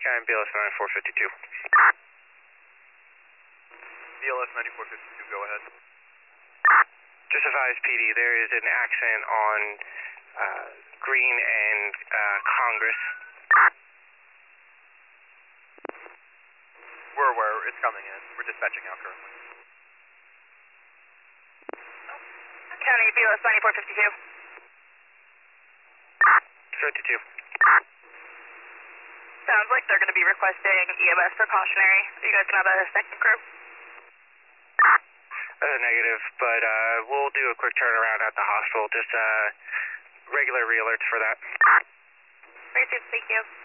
I'm BLS 9452. BLS 9452, go ahead. Just advise PD, there is an accident on Green and Congress. We're aware, it's coming in. We're dispatching out currently. County BLS 9452. 52. Sounds like they're going to be requesting EMS precautionary. Are you guys going to have a second crew? Negative, but we'll do a quick turnaround at the hospital. Just regular re-alerts for that. Very good, thank you.